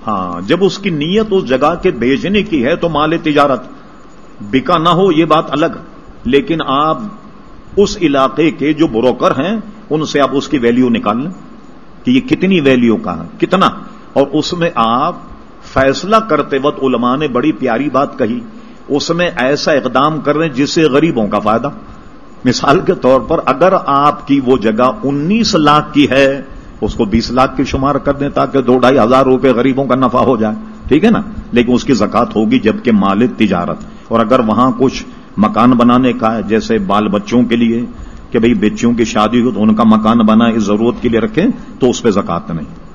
हाँ, जब उसकी नीयत उस जगह के बेचने की है तो माल तिजारत, बिका ना हो ये बात अलग, लेकिन आप उस इलाके के जो ब्रोकर हैं उनसे आप उसकी वैल्यू निकाल लें कि ये कितनी वैल्यू का है, कितना, और उसमें आप फैसला करते वक्त उलमा ने बड़ी प्यारी बात कही, उसमें ऐसा इकदाम कर रहे हैं जिससे गरीबों का फायदा। मिसाल के तौर पर अगर आपकी वो जगह 19 लाख की है, उसको 20 लाख की शुमार कर दें ताकि 2-2.5 हजार रुपए गरीबों का नफा हो जाए, ठीक है ना, लेकिन उसकी ज़कात होगी जबकि माल तिजारत। और अगर वहां कुछ मकान बनाने का है, जैसे बाल बच्चों के लिए कि भाई बच्चों की शादी हो तो उनका मकान बनाए, इस जरूरत के लिए रखें, तो उस पर ज़कात नहीं।